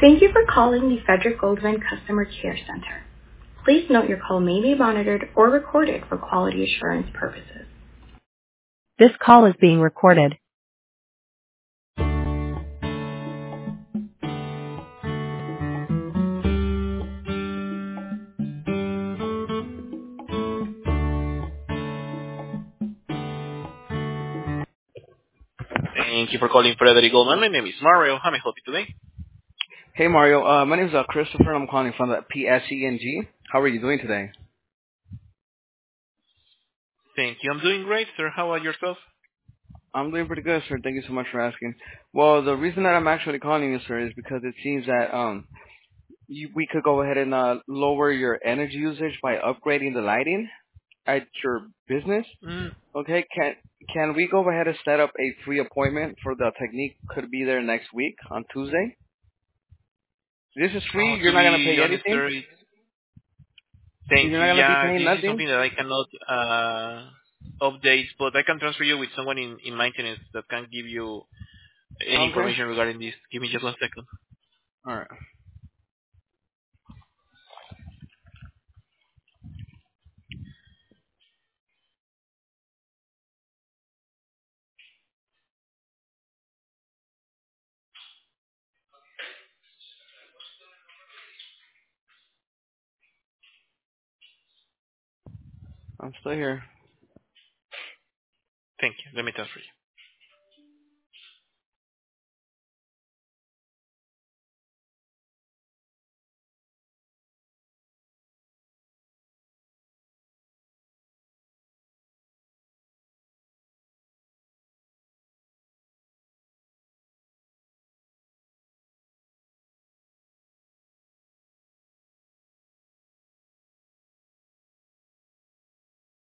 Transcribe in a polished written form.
Thank you for calling the Frederick Goldman Customer Care Center. Please note your call may be monitored or recorded for quality assurance purposes. This call is being recorded. Thank you for calling Frederick Goldman. My name is Mario. How may I help you today? Hey Mario, my name is Christopher. I'm calling from the PSENG. How are you doing today? Thank you. I'm doing great, sir. How about yourself? I'm doing pretty good, sir. Thank you so much for asking. Well, the reason that I'm actually calling you, sir, is because it seems that we could go ahead and lower your energy usage by upgrading the lighting at your business. Mm. Okay, can we go ahead and set up a free appointment for the technique? Could be there next week on Tuesday. This is free. Oh, You're to not gonna be pay honest, anything. sir, thank You're you. not gonna be Yeah, paying this is nothing. something that I cannot update, but I can transfer you with someone in maintenance that can give you any Okay. information regarding this. Give me just 1 second. All right. I'm still here. Thank you. Let me transfer you.